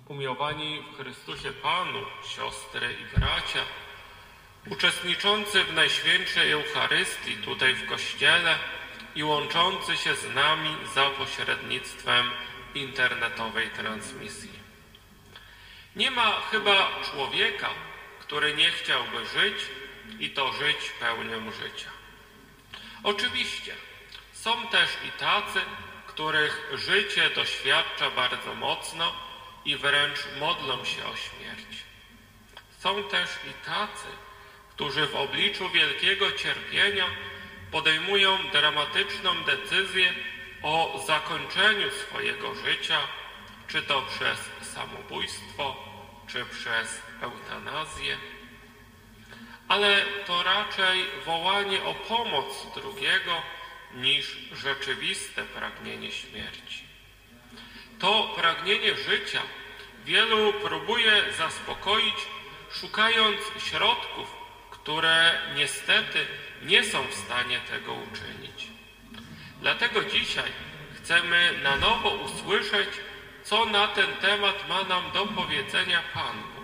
Umiłowani w Chrystusie Panu, siostry i bracia, uczestniczący w Najświętszej Eucharystii tutaj w Kościele i łączący się z nami za pośrednictwem internetowej transmisji. Nie ma chyba człowieka, który nie chciałby żyć i to żyć pełnią życia. Oczywiście są też i tacy, których życie doświadcza bardzo mocno i wręcz modlą się o śmierć. Są też i tacy, którzy w obliczu wielkiego cierpienia podejmują dramatyczną decyzję o zakończeniu swojego życia, czy to przez samobójstwo, czy przez eutanazję. Ale to raczej wołanie o pomoc drugiego niż rzeczywiste pragnienie śmierci. To pragnienie życia wielu próbuje zaspokoić, szukając środków, które niestety nie są w stanie tego uczynić. Dlatego dzisiaj chcemy na nowo usłyszeć, co na ten temat ma nam do powiedzenia Pan Bóg.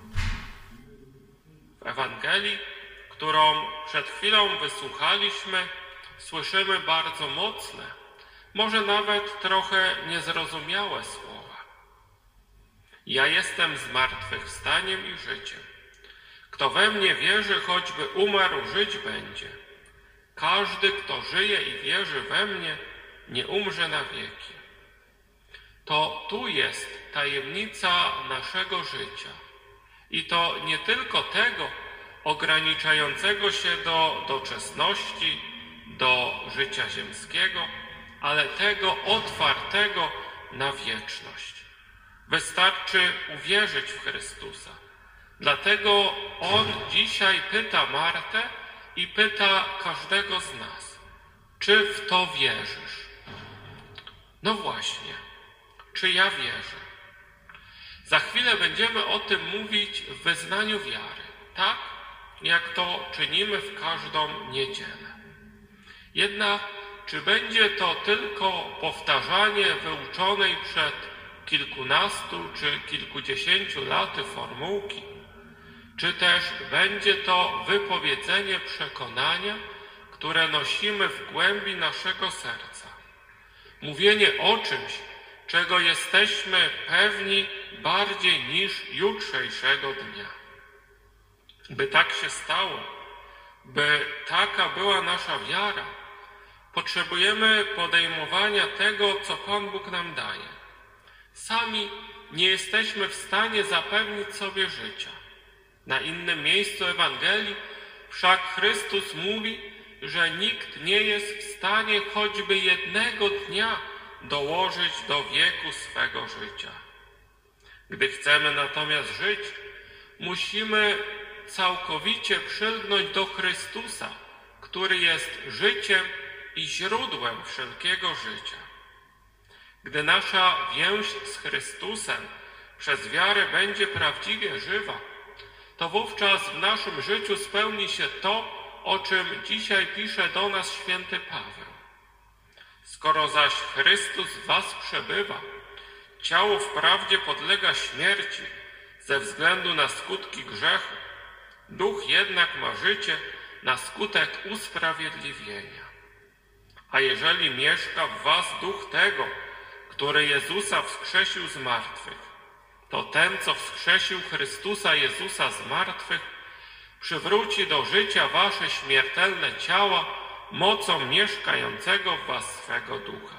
W Ewangelii, którą przed chwilą wysłuchaliśmy, słyszymy bardzo mocne, może nawet trochę niezrozumiałe słowa. Ja jestem zmartwychwstaniem i życiem. Kto we mnie wierzy, choćby umarł, żyć będzie. Każdy, kto żyje i wierzy we mnie, nie umrze na wieki. To tu jest tajemnica naszego życia. I to nie tylko tego ograniczającego się do doczesności, do życia ziemskiego, ale tego otwartego na wieczność. Wystarczy uwierzyć w Chrystusa. Dlatego On dzisiaj pyta Martę i pyta każdego z nas, czy w to wierzysz? No właśnie, czy ja wierzę? Za chwilę będziemy o tym mówić w wyznaniu wiary, tak jak to czynimy w każdą niedzielę. Jednak czy będzie to tylko powtarzanie wyuczonej przed kilkunastu czy kilkudziesięciu laty formułki, czy też będzie to wypowiedzenie przekonania, które nosimy w głębi naszego serca? Mówienie o czymś, czego jesteśmy pewni bardziej niż jutrzejszego dnia. By tak się stało, by taka była nasza wiara, potrzebujemy podejmowania tego, co Pan Bóg nam daje. Sami nie jesteśmy w stanie zapewnić sobie życia. Na innym miejscu Ewangelii wszak Chrystus mówi, że nikt nie jest w stanie choćby jednego dnia dołożyć do wieku swego życia. Gdy chcemy natomiast żyć, musimy całkowicie przylgnąć do Chrystusa, który jest życiem i źródłem wszelkiego życia. Gdy nasza więź z Chrystusem przez wiarę będzie prawdziwie żywa, to wówczas w naszym życiu spełni się to, o czym dzisiaj pisze do nas święty Paweł. Skoro zaś Chrystus w was przebywa, ciało wprawdzie podlega śmierci ze względu na skutki grzechu, duch jednak ma życie na skutek usprawiedliwienia. A jeżeli mieszka w was duch tego, który Jezusa wskrzesił z martwych, to ten, co wskrzesił Chrystusa Jezusa z martwych, przywróci do życia wasze śmiertelne ciała mocą mieszkającego w was swego ducha.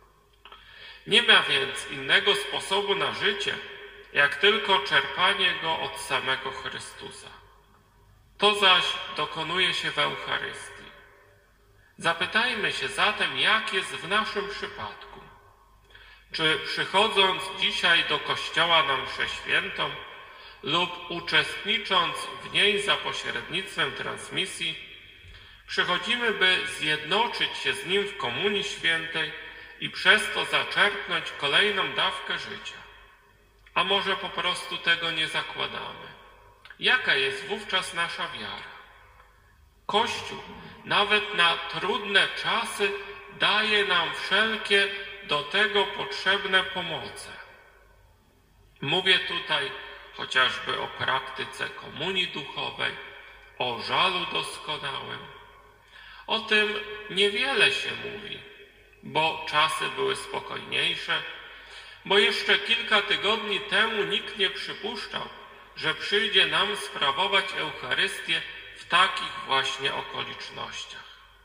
Nie ma więc innego sposobu na życie, jak tylko czerpanie go od samego Chrystusa. To zaś dokonuje się w Eucharystii. Zapytajmy się zatem, jak jest w naszym przypadku. Czy przychodząc dzisiaj do Kościoła na mszę świętą lub uczestnicząc w niej za pośrednictwem transmisji, przychodzimy, by zjednoczyć się z Nim w Komunii Świętej i przez to zaczerpnąć kolejną dawkę życia? A może po prostu tego nie zakładamy? Jaka jest wówczas nasza wiara? Kościół nawet na trudne czasy daje nam wszelkie do tego potrzebne pomoce. Mówię tutaj chociażby o praktyce komunii duchowej, o żalu doskonałym. O tym niewiele się mówi, bo czasy były spokojniejsze, bo jeszcze kilka tygodni temu nikt nie przypuszczał, że przyjdzie nam sprawować Eucharystię w takich właśnie okolicznościach.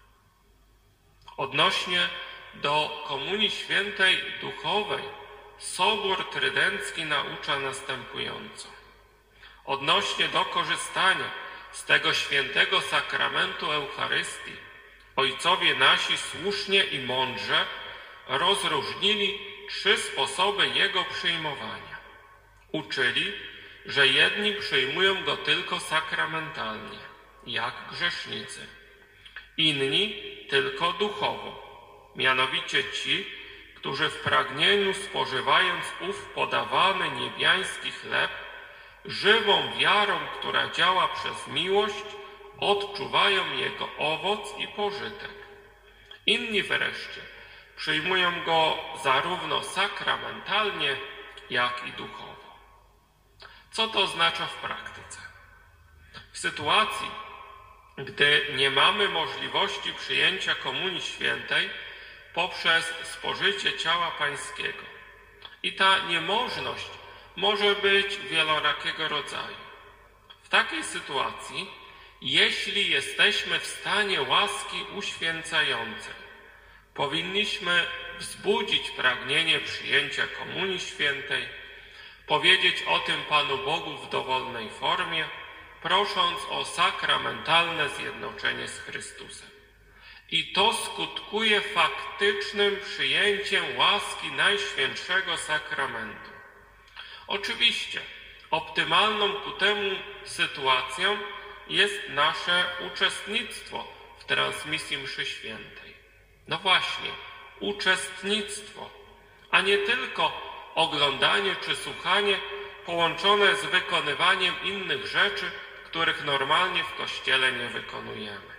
Odnośnie do Komunii Świętej Duchowej Sobór Trydencki naucza następująco. Odnośnie do korzystania z tego świętego sakramentu Eucharystii ojcowie nasi słusznie i mądrze rozróżnili 3 sposoby jego przyjmowania. Uczyli, że jedni przyjmują go tylko sakramentalnie, jak grzesznicy, inni tylko duchowo, mianowicie ci, którzy w pragnieniu spożywając ów podawany niebiański chleb, żywą wiarą, która działa przez miłość, odczuwają jego owoc i pożytek. Inni wreszcie przyjmują go zarówno sakramentalnie, jak i duchowo. Co to oznacza w praktyce? W sytuacji, gdy nie mamy możliwości przyjęcia Komunii Świętej poprzez spożycie ciała Pańskiego. I ta niemożność może być wielorakiego rodzaju. W takiej sytuacji, jeśli jesteśmy w stanie łaski uświęcającej, powinniśmy wzbudzić pragnienie przyjęcia Komunii Świętej, powiedzieć o tym Panu Bogu w dowolnej formie, prosząc o sakramentalne zjednoczenie z Chrystusem. I to skutkuje faktycznym przyjęciem łaski Najświętszego Sakramentu. Oczywiście optymalną ku temu sytuacją jest nasze uczestnictwo w transmisji mszy świętej. No właśnie, uczestnictwo, a nie tylko oglądanie czy słuchanie połączone z wykonywaniem innych rzeczy, których normalnie w Kościele nie wykonujemy.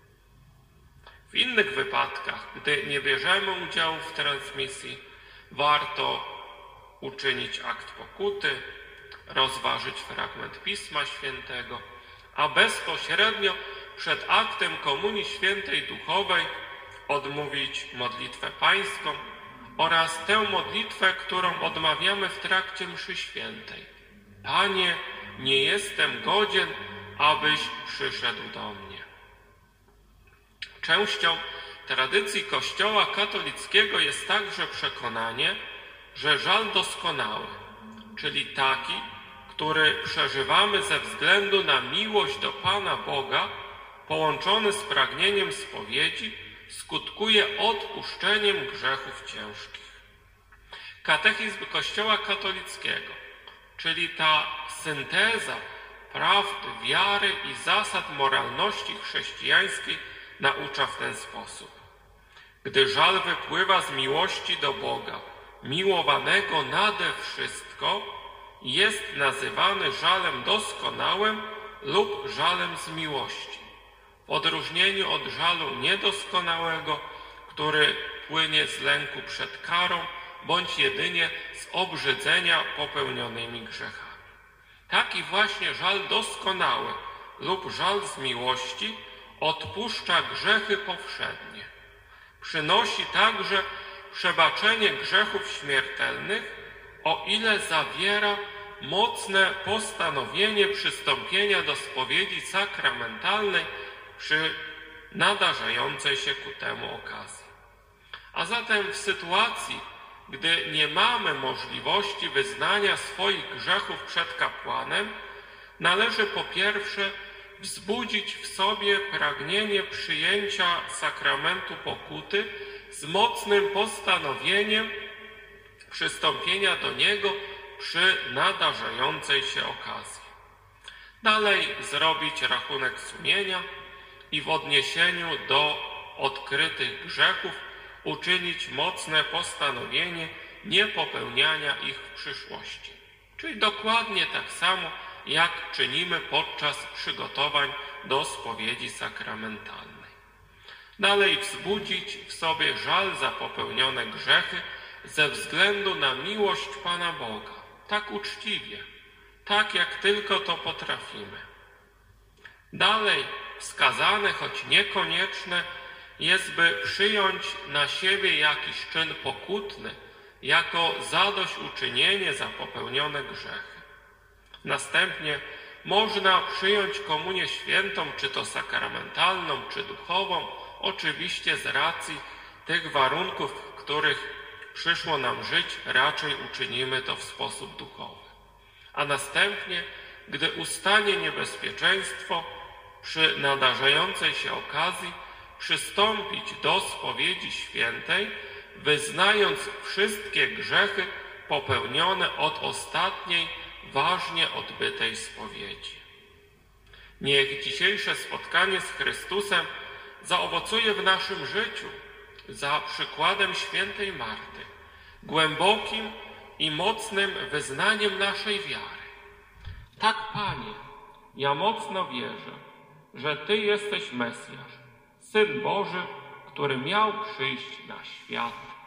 W innych wypadkach, gdy nie bierzemy udziału w transmisji, warto uczynić akt pokuty, rozważyć fragment Pisma Świętego, a bezpośrednio przed aktem Komunii Świętej Duchowej odmówić modlitwę pańską oraz tę modlitwę, którą odmawiamy w trakcie mszy świętej. Panie, nie jestem godzien, abyś przyszedł do mnie. Częścią tradycji Kościoła katolickiego jest także przekonanie, że żal doskonały, czyli taki, który przeżywamy ze względu na miłość do Pana Boga, połączony z pragnieniem spowiedzi, skutkuje odpuszczeniem grzechów ciężkich. Katechizm Kościoła katolickiego, czyli ta synteza prawd wiary i zasad moralności chrześcijańskiej, naucza w ten sposób. Gdy żal wypływa z miłości do Boga, miłowanego nade wszystko, jest nazywany żalem doskonałym lub żalem z miłości, w odróżnieniu od żalu niedoskonałego, który płynie z lęku przed karą bądź jedynie z obrzydzenia popełnionymi grzechami. Taki właśnie żal doskonały lub żal z miłości odpuszcza grzechy powszednie. Przynosi także przebaczenie grzechów śmiertelnych, o ile zawiera mocne postanowienie przystąpienia do spowiedzi sakramentalnej przy nadarzającej się ku temu okazji. A zatem w sytuacji, gdy nie mamy możliwości wyznania swoich grzechów przed kapłanem, należy po pierwsze wzbudzić w sobie pragnienie przyjęcia sakramentu pokuty z mocnym postanowieniem przystąpienia do niego przy nadarzającej się okazji. Dalej zrobić rachunek sumienia i w odniesieniu do odkrytych grzechów uczynić mocne postanowienie niepopełniania ich w przyszłości. Czyli dokładnie tak samo, jak czynimy podczas przygotowań do spowiedzi sakramentalnej. Dalej wzbudzić w sobie żal za popełnione grzechy ze względu na miłość Pana Boga, tak uczciwie, tak jak tylko to potrafimy. Dalej wskazane, choć niekonieczne, jest, by przyjąć na siebie jakiś czyn pokutny, jako zadośćuczynienie za popełnione grzechy. Następnie można przyjąć komunię świętą, czy to sakramentalną, czy duchową, oczywiście z racji tych warunków, w których przyszło nam żyć, raczej uczynimy to w sposób duchowy. A następnie, gdy ustanie niebezpieczeństwo, przy nadarzającej się okazji przystąpić do spowiedzi świętej, wyznając wszystkie grzechy popełnione od ostatniej, ważnie odbytej spowiedzi. Niech dzisiejsze spotkanie z Chrystusem zaowocuje w naszym życiu, za przykładem świętej Marty, głębokim i mocnym wyznaniem naszej wiary. Tak, Panie, ja mocno wierzę, że Ty jesteś Mesjasz, Syn Boży, który miał przyjść na świat.